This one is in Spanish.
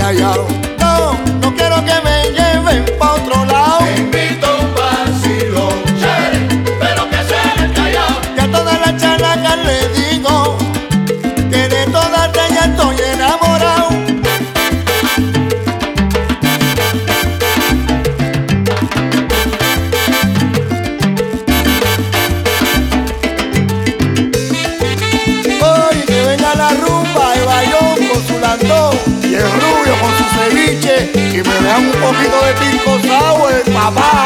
callado. No, no quiero que me lleven pa' otro lado. Te invito a un vacilón chévere, pero que sea el Callao. Y a todas las charlacas le digo que de todas ellas estoy enamorado. Hoy que venga la rumba de Bayón con su landón y el rubio con su ceviche y me vean un poquito de pisco sour, papá.